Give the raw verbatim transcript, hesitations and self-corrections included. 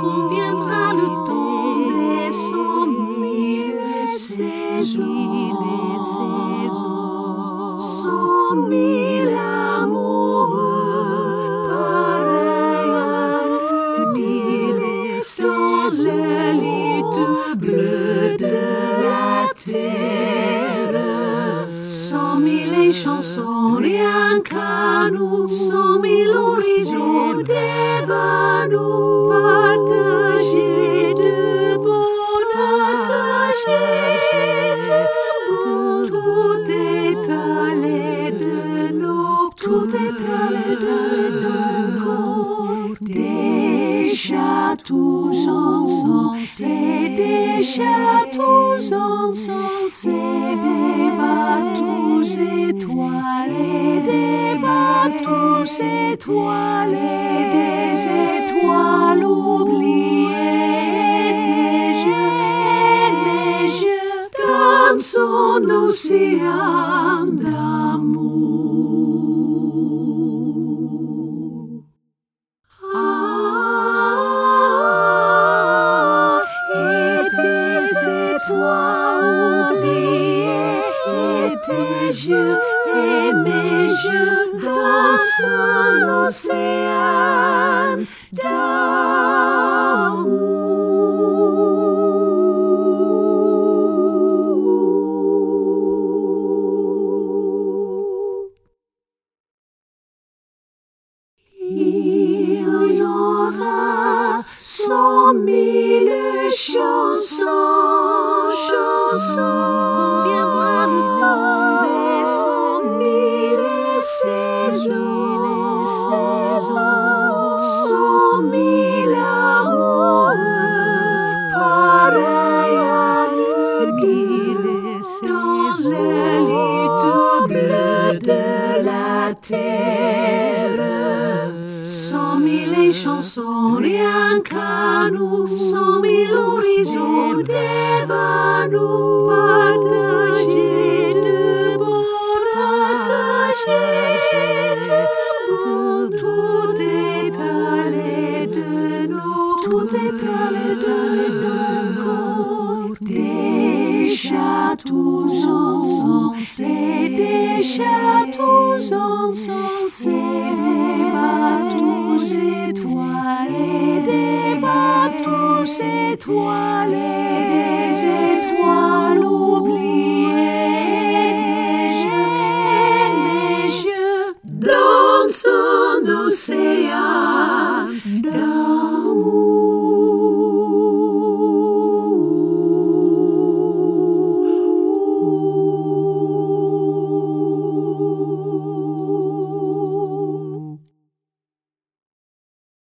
quand viendra le temps des cent mille saisons, cent mille amoureux, pareils à mille sans élite bleue de la terre. Cent mille chansons rien qu'à nous, cent mille horizons devant nous, partagés de bonheur, partagés de bon. Tout est allé de nos, tout est allé de nos corps, déjà tous ensemble, déjà tous ensemble, des bateaux étoilés, des bateaux étoilés, des étoiles oubliées, des jeux et mes jeux dans son océan d'amour. Ah, et des étoiles oubliées, et tes yeux et mes yeux dans son océan d'amour. Il y aura cent mille chansons, chansons, quand viendra le temps des cent mille saisons, saisons, cent mille amoureux, pareils à mille dans l'élite bleue de la terre. Cent mille chansons rien qu'à nous, cent mille horizons devant nous, partagés de bonheur, partagés de bon. Tout est allé de nos, tout est allé de nos corps, déjà tous ensemble, déjà tous ensemble, des bateaux étoilés, des bateaux étoilés, des étoiles oubliées, des jeux et mes jeux dans son océan.